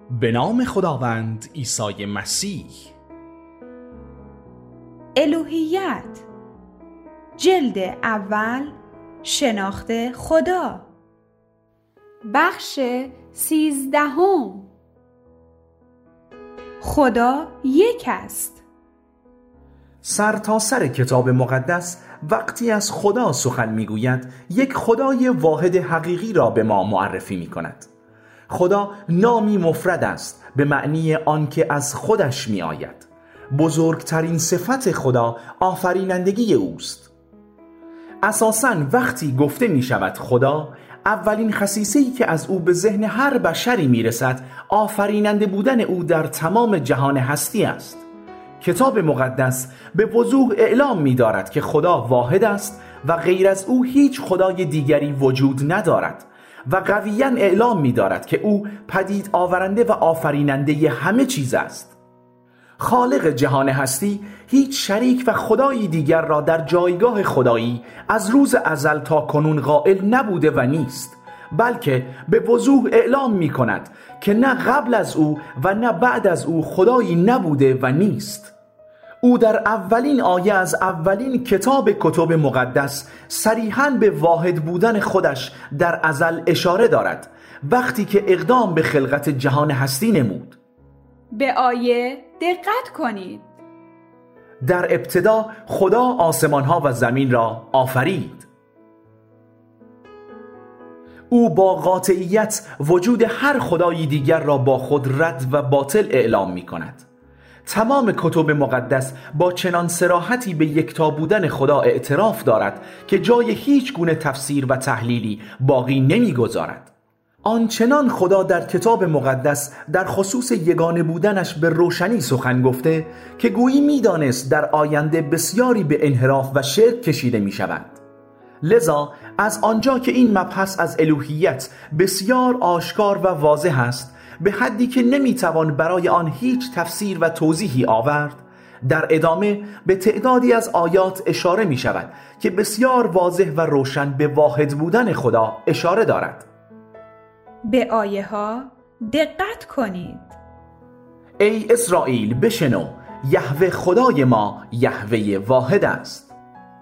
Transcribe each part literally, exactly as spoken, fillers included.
به نام خداوند عیسی مسیح. الوهیت، جلد اول، شناخت خدا، بخش سیزدهم. خدا یک است. سر تا سر کتاب مقدس وقتی از خدا سخن میگوید یک خدای واحد حقیقی را به ما معرفی می کند. خدا نامی مفرد است به معنی آنکه از خودش می آید. بزرگترین صفت خدا آفرینندگی اوست. اساساً وقتی گفته می شود خدا، اولین خصیصه‌ای که از او به ذهن هر بشری می رسد آفریننده بودن او در تمام جهان هستی است. کتاب مقدس به وضوح اعلام می دارد که خدا واحد است و غیر از او هیچ خدای دیگری وجود ندارد و قویاً اعلام می دارد که او پدید آورنده و آفریننده همه چیز است. خالق جهان هستی هیچ شریک و خدایی دیگر را در جایگاه خدایی از روز ازل تا کنون قائل نبوده و نیست، بلکه به وضوح اعلام می کند که نه قبل از او و نه بعد از او خدایی نبوده و نیست. او در اولین آیه از اولین کتاب کتب مقدس صریحاً به واحد بودن خودش در ازل اشاره دارد وقتی که اقدام به خلقت جهان هستی نمود. به آیه دقت کنید. در ابتدا خدا آسمان‌ها و زمین را آفرید. او با قاطعیت وجود هر خدایی دیگر را با خود رد و باطل اعلام می کند. تمام کتب مقدس با چنان صراحتی به یکتا بودن خدا اعتراف دارد که جای هیچ گونه تفسیر و تحلیلی باقی نمی گذارد. آنچنان خدا در کتاب مقدس در خصوص یگانه بودنش به روشنی سخن گفته که گویی می دانست در آینده بسیاری به انحراف و شرک کشیده می شود. لذا از آنجا که این مبحث از الوهیت بسیار آشکار و واضح است، به حدی که نمیتوان برای آن هیچ تفسیر و توضیحی آورد، در ادامه به تعدادی از آیات اشاره می شود که بسیار واضح و روشن به واحد بودن خدا اشاره دارد. به آیه ها دقت کنید. ای اسرائیل بشنو، یهوه خدای ما یهوه واحد است.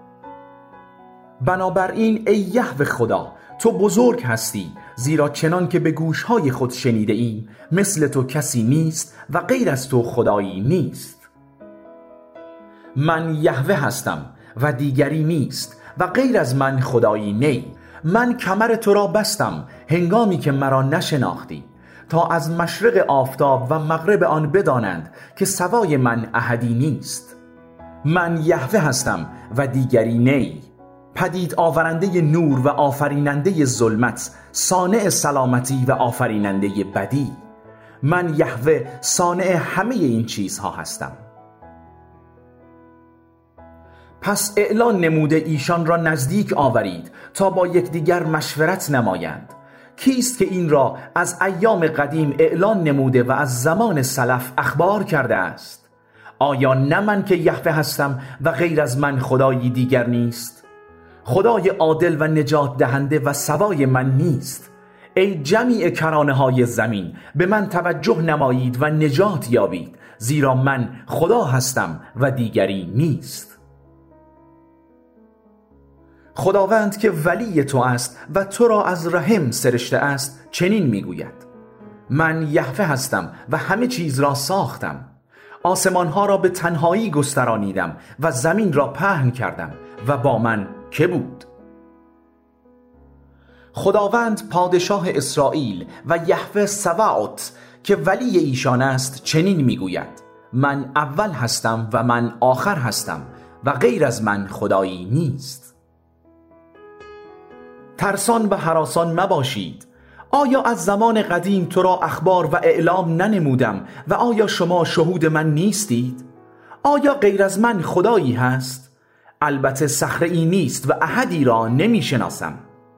بنابراین ای یهوه خدا، تو بزرگ هستی، زیرا چنان که به گوشهای خود شنیده ایم مثل تو کسی نیست و غیر از تو خدایی نیست. من یهوه هستم و دیگری نیست و غیر از من خدایی نی. من کمر تو را بستم هنگامی که مرا نشناختی، تا از مشرق آفتاب و مغرب آن بدانند که سوای من احدی نیست. من یهوه هستم و دیگری نی، پدید آورنده نور و آفریننده ظلمت، صانع سلامتی و آفریننده بدی. من یهوه صانع همه این چیزها هستم. پس اعلان نموده ایشان را نزدیک آورید تا با یکدیگر مشورت نمایند. کیست که این را از ایام قدیم اعلان نموده و از زمان سلف اخبار کرده است؟ آیا نه من که یهوه هستم و غیر از من خدایی دیگر نیست؟ خدای عادل و نجات دهنده و سوای من نیست. ای جمیع کرانه های زمین، به من توجه نمایید و نجات یابید، زیرا من خدا هستم و دیگری نیست. خداوند که ولی تو است و تو را از رحم سرشته است چنین میگوید: من یهوه هستم و همه چیز را ساختم. آسمانها را به تنهایی گسترانیدم و زمین را پهن کردم و با من که بود؟ خداوند پادشاه اسرائیل و یهوه سباوت که ولی ایشان است چنین میگوید: من اول هستم و من آخر هستم و غیر از من خدایی نیست. ترسان و هراسان مباشید. آیا از زمان قدیم تو را اخبار و اعلام ننمودم و آیا شما شهود من نیستید؟ آیا غیر از من خدایی هست؟ البته صخره‌ای نیست و احدی را نمی شناسم.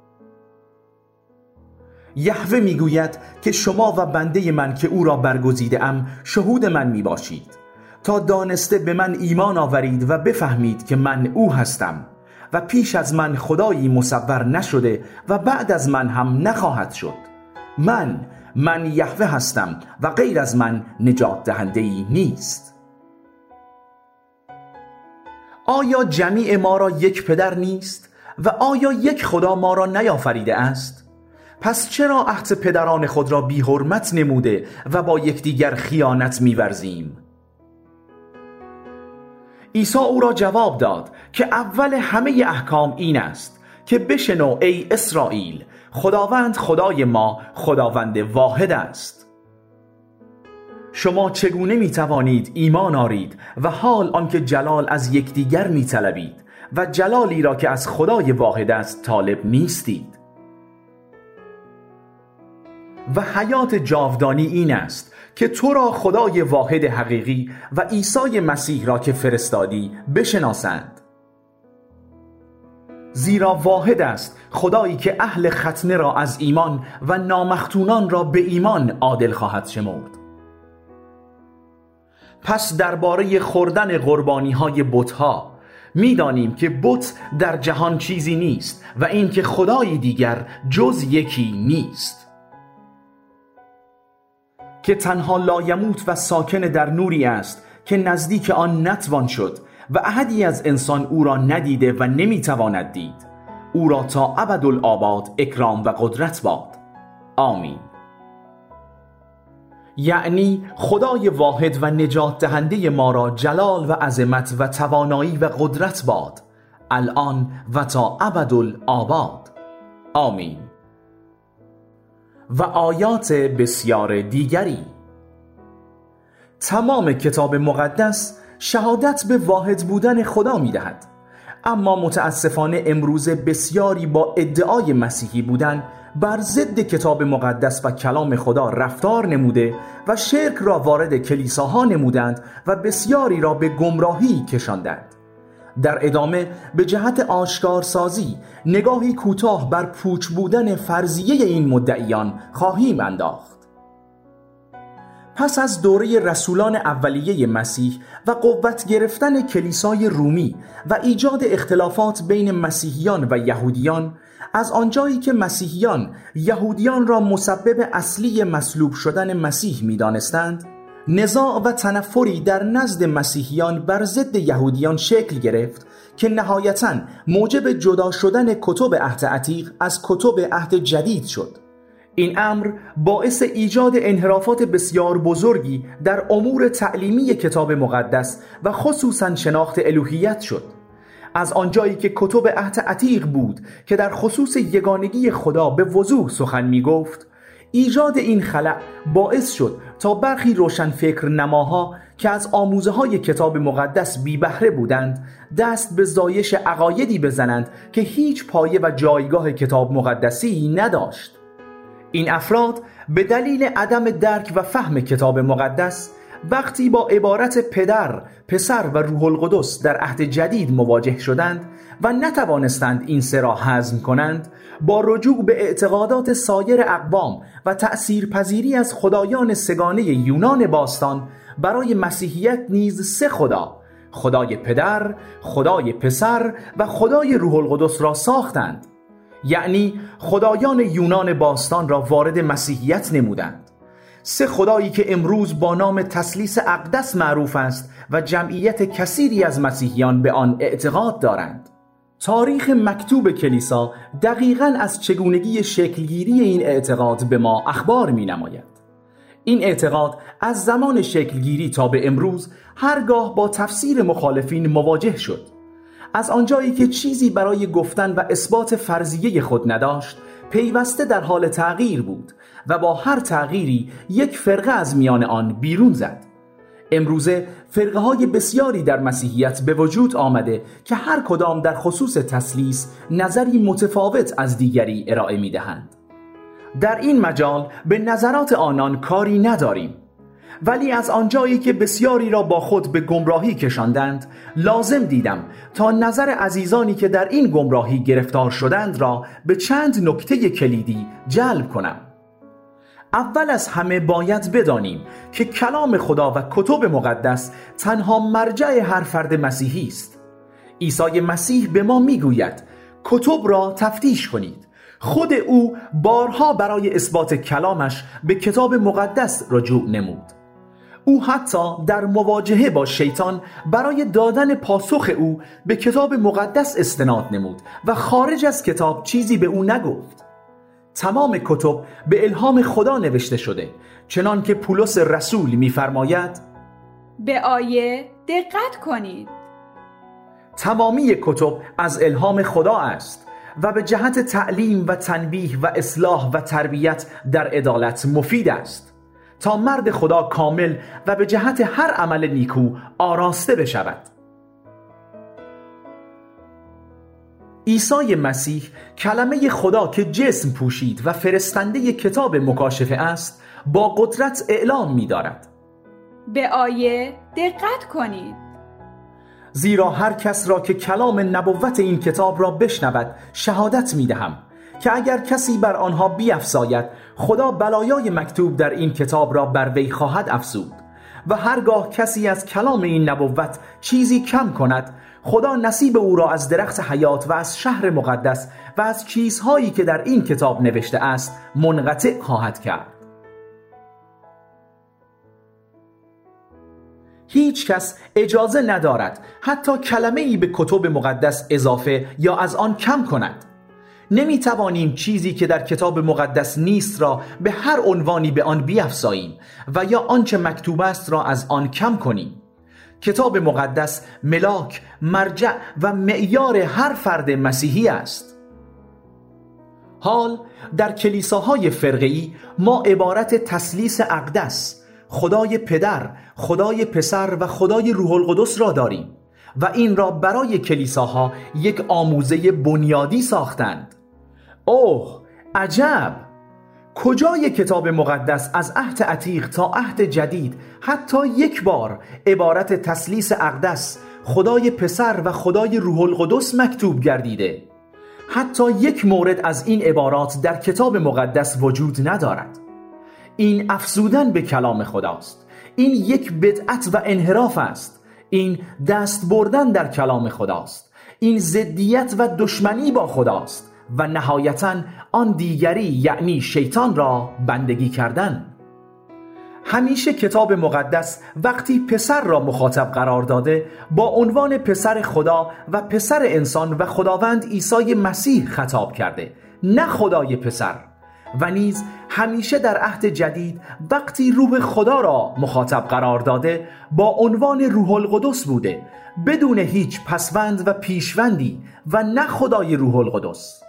یهوه می گوید که شما و بنده من که او را برگزیده ام شهود من می باشید، تا دانسته به من ایمان آورید و بفهمید که من او هستم و پیش از من خدایی مصور نشده و بعد از من هم نخواهد شد. من من یهوه هستم و غیر از من نجات دهنده‌ای نیست. آیا جمیع ما را یک پدر نیست و آیا یک خدا ما را نیافریده است؟ پس چرا عهد پدران خود را بی حرمت نموده و با یکدیگر خیانت می‌ورزیم؟ عیسی او را جواب داد که اول همه احکام این است که بشنو ای اسرائیل، خداوند خدای ما خداوند واحد است. شما چگونه می توانید ایمان آرید و حال آنکه جلال از یکدیگر می طلبید و جلالی را که از خدای واحد است طالب نیستید؟ و حیات جاودانی این است که تو را خدای واحد حقیقی و عیسی مسیح را که فرستادی بشناسند. زیرا واحد است خدایی که اهل ختنه را از ایمان و نامختونان را به ایمان عادل خواهد شمرد. پس درباره خوردن قربانی های بت‌ها می دانیم که بت در جهان چیزی نیست و این که خدایی دیگر جز یکی نیست، که تنها لایموت و ساکن در نوری است که نزدیک آن نتوان شد و احدی از انسان او را ندیده و نمیتواند دید. او را تا ابدالآباد اکرام و قدرت باد. آمین. یعنی خدای واحد و نجات دهنده ما را جلال و عظمت و توانایی و قدرت باد، الان و تا ابدالآباد. آمین. و آیات بسیار دیگری. تمام کتاب مقدس شهادت به واحد بودن خدا می دهد، اما متاسفانه امروز بسیاری با ادعای مسیحی بودن بر ضد کتاب مقدس و کلام خدا رفتار نموده و شرک را وارد کلیساها نمودند و بسیاری را به گمراهی کشاندند. در ادامه به جهت آشکارسازی نگاهی کوتاه بر پوچ بودن فرضیه این مدعیان خواهیم انداخت. پس از دوره رسولان اولیه مسیح و قوت گرفتن کلیسای رومی و ایجاد اختلافات بین مسیحیان و یهودیان، از آنجایی که مسیحیان یهودیان را مسبب اصلی مصلوب شدن مسیح می دانستند، نزاع و تنفری در نزد مسیحیان بر ضد یهودیان شکل گرفت که نهایتاً موجب جدا شدن کتب عهد عتیق از کتب عهد جدید شد. این امر باعث ایجاد انحرافات بسیار بزرگی در امور تعلیمی کتاب مقدس و خصوصاً شناخت الوهیت شد. از آنجایی که کتب عهد عتیق بود که در خصوص یگانگی خدا به وضوح سخن می گفت، ایجاد این خلأ باعث شد تا برخی روشنفکر نماها که از آموزه های کتاب مقدس بی بهره بودند دست به زایش عقایدی بزنند که هیچ پایه و جایگاه کتاب مقدسی نداشت. این افراد به دلیل عدم درک و فهم کتاب مقدس وقتی با عبارت پدر، پسر و روح القدس در عهد جدید مواجه شدند و نتوانستند این سه را هضم کنند، با رجوع به اعتقادات سایر اقوام و تأثیرپذیری از خدایان سگانه یونان باستان برای مسیحیت نیز سه خدا، خدای پدر، خدای پسر و خدای روح القدس را ساختند. یعنی خدایان یونان باستان را وارد مسیحیت نمودند. سه خدایی که امروز با نام تثلیث اقدس معروف است و جمعیت کثیری از مسیحیان به آن اعتقاد دارند. تاریخ مکتوب کلیسا دقیقاً از چگونگی شکلگیری این اعتقاد به ما اخبار می نماید. این اعتقاد از زمان شکلگیری تا به امروز هرگاه با تفسیر مخالفین مواجه شد. از آنجایی که چیزی برای گفتن و اثبات فرضیه خود نداشت، پیوسته در حال تغییر بود و با هر تغییری یک فرقه از میان آن بیرون زد. امروزه فرقه های بسیاری در مسیحیت به وجود آمده که هر کدام در خصوص تثلیث نظری متفاوت از دیگری ارائه می دهند. در این مجال به نظرات آنان کاری نداریم، ولی از آنجایی که بسیاری را با خود به گمراهی کشاندند، لازم دیدم تا نظر عزیزانی که در این گمراهی گرفتار شدند را به چند نکته کلیدی جلب کنم. اول از همه باید بدانیم که کلام خدا و کتب مقدس تنها مرجع هر فرد مسیحی است. عیسی مسیح به ما میگوید کتب را تفتیش کنید، خود او بارها برای اثبات کلامش به کتاب مقدس رجوع نمود. او حتی در مواجهه با شیطان برای دادن پاسخ او به کتاب مقدس استناد نمود و خارج از کتاب چیزی به او نگفت. تمام کتب به الهام خدا نوشته شده، چنان که پولس رسول می‌فرماید به آیه دقت کنید. تمامی کتب از الهام خدا است و به جهت تعلیم و تنبیه و اصلاح و تربیت در عدالت مفید است تا مرد خدا کامل و به جهت هر عمل نیکو آراسته بشود. عیسی مسیح کلمه خدا که جسم پوشید و فرستنده کتاب مکاشفه است با قدرت اعلام می دارد به آیه دقت کنید. زیرا هر کس را که کلام نبوت این کتاب را بشنود شهادت می دهم که اگر کسی بر آنها بیفزاید خدا بلایای مکتوب در این کتاب را بر وی خواهد افزود و هرگاه کسی از کلام این نبوت چیزی کم کند خدا نصیب او را از درخت حیات و از شهر مقدس و از چیزهایی که در این کتاب نوشته است منقطع خواهد کرد. هیچ کس اجازه ندارد حتی کلمه‌ای به کتب مقدس اضافه یا از آن کم کند. نمی توانیم چیزی که در کتاب مقدس نیست را به هر عنوانی به آن بیفزاییم و یا آنچه مکتوب است را از آن کم کنیم. کتاب مقدس ملاک، مرجع و معیار هر فرد مسیحی است. حال در کلیساهای فرقه‌ای ما عبارت تثلیث اقدس، خدای پدر، خدای پسر و خدای روح القدس را داریم و این را برای کلیساها یک آموزه بنیادی ساختند. اوه عجب! کجای کتاب مقدس از عهد عتیق تا عهد جدید حتی یک بار عبارت تثلیث اقدس، خدای پسر و خدای روح القدس مکتوب گردیده؟ حتی یک مورد از این عبارات در کتاب مقدس وجود ندارد. این افزودن به کلام خداست. این یک بدعت و انحراف است. این دست بردن در کلام خداست. این ضدیت و دشمنی با خداست و نهایتاً آن دیگری یعنی شیطان را بندگی کردن. همیشه کتاب مقدس وقتی پسر را مخاطب قرار داده با عنوان پسر خدا و پسر انسان و خداوند عیسی مسیح خطاب کرده، نه خدای پسر. و نیز همیشه در عهد جدید وقتی روح خدا را مخاطب قرار داده با عنوان روح القدس بوده، بدون هیچ پسوند و پیشوندی و نه خدای روح القدس.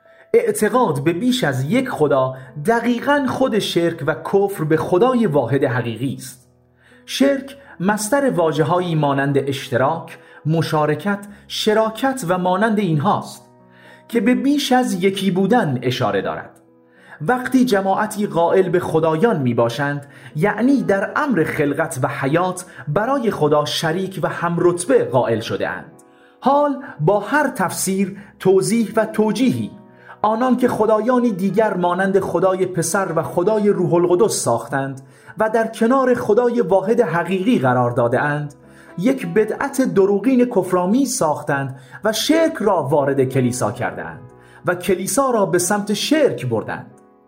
اعتقاد به بیش از یک خدا دقیقاً خود شرک و کفر به خدای واحد حقیقی است. شرک مصدر واژه‌هایی مانند اشتراک، مشارکت، شراکت و مانند اینهاست که به بیش از یکی بودن اشاره دارد. وقتی جماعتی قائل به خدایان می باشند یعنی در امر خلقت و حیات برای خدا شریک و همرتبه قائل شده اند. حال با هر تفسیر، توضیح و توجیهی آنان که خدایانی دیگر مانند خدای پسر و خدای روح القدس ساختند و در کنار خدای واحد حقیقی قرار داده اند یک بدعت دروغین کفرآمیز ساختند و شرک را وارد کلیسا کردند و کلیسا را به سمت شرک بردند.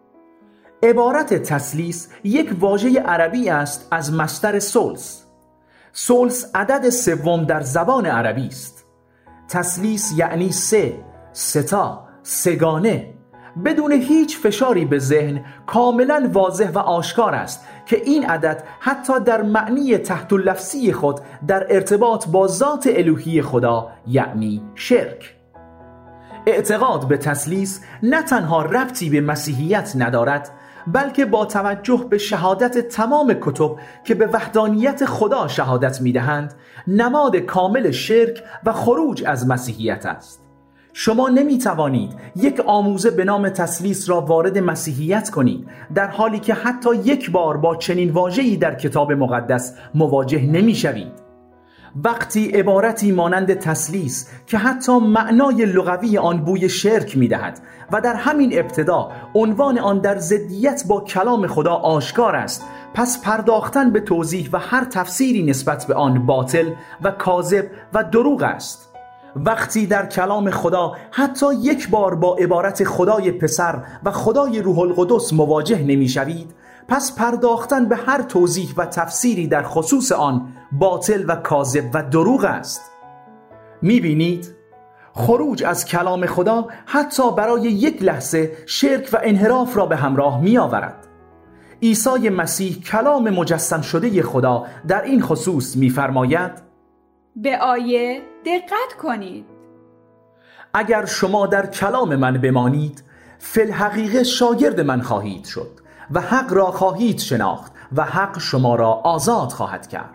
عبارت تثلیث یک واژه عربی است از مصدر سلس. سلس عدد سوم در زبان عربی است. تثلیث یعنی سه، ستا، سگانه. بدون هیچ فشاری به ذهن کاملا واضح و آشکار است که این عدد حتی در معنی تحت لفظی خود در ارتباط با ذات الوهی خدا یعنی شرک. اعتقاد به تثلیث نه تنها ربطی به مسیحیت ندارد بلکه با توجه به شهادت تمام کتب که به وحدانیت خدا شهادت می‌دهند نماد کامل شرک و خروج از مسیحیت است. شما نمی توانید یک آموزه به نام تثلیث را وارد مسیحیت کنید در حالی که حتی یک بار با چنین واژه‌ای در کتاب مقدس مواجه نمی شوید. وقتی عبارتی مانند تثلیث که حتی معنای لغوی آن بوی شرک می دهد و در همین ابتدا عنوان آن در ضدیت با کلام خدا آشکار است، پس پرداختن به توضیح و هر تفسیری نسبت به آن باطل و کاذب و دروغ است. وقتی در کلام خدا حتی یک بار با عبارت خدای پسر و خدای روح القدس مواجه نمی‌شوید، پس پرداختن به هر توضیح و تفسیری در خصوص آن باطل و کاذب و دروغ است. می‌بینید؟ خروج از کلام خدا حتی برای یک لحظه شرک و انحراف را به همراه می‌آورد. عیسی مسیح کلام مجسم شده خدا در این خصوص می‌فرماید: به آیه دقت کنید. اگر شما در کلام من بمانید، فی الحقیقه شاگرد من خواهید شد و حق را خواهید شناخت و حق شما را آزاد خواهد کرد.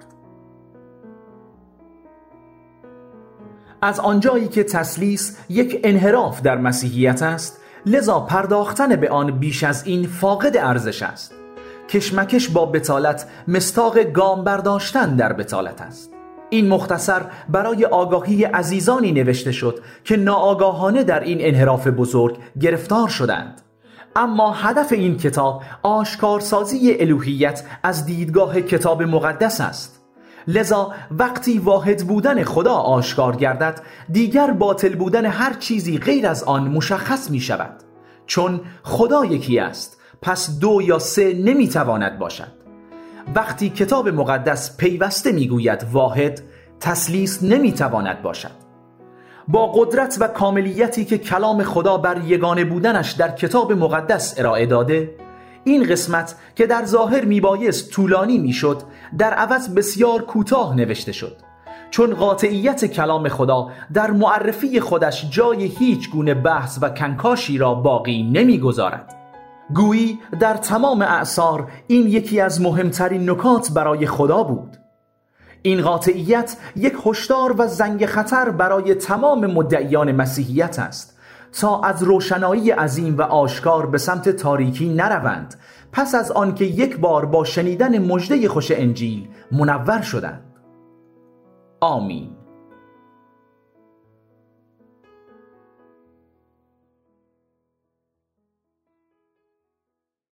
از آنجایی که تثلیث یک انحراف در مسیحیت است، لذا پرداختن به آن بیش از این فاقد ارزش است. کشمکش با بتالت مصداق گام برداشتن در بتالت است. این مختصر برای آگاهی عزیزانی نوشته شد که ناآگاهانه در این انحراف بزرگ گرفتار شدند. اما هدف این کتاب آشکارسازی الوهیت از دیدگاه کتاب مقدس است. لذا وقتی واحد بودن خدا آشکار گردد، دیگر باطل بودن هر چیزی غیر از آن مشخص می شود. چون خدا یکی است، پس دو یا سه نمی تواند باشد. وقتی کتاب مقدس پیوسته میگوید واحد، تثلیث نمیتواند باشد. با قدرت و کاملیتی که کلام خدا بر یگانه بودنش در کتاب مقدس ارائه داده، این قسمت که در ظاهر میبایست طولانی میشد، در عوض بسیار کوتاه نوشته شد، چون قاطعیت کلام خدا در معرفی خودش جای هیچ گونه بحث و کنکاشی را باقی نمیگذارد. گویی در تمام اعصار این یکی از مهمترین نکات برای خدا بود. این قاطعیت یک هشدار و زنگ خطر برای تمام مدعیان مسیحیت است تا از روشنایی عظیم و آشکار به سمت تاریکی نروند، پس از آنکه یک بار با شنیدن مژده خوش انجیل منور شدند. آمین.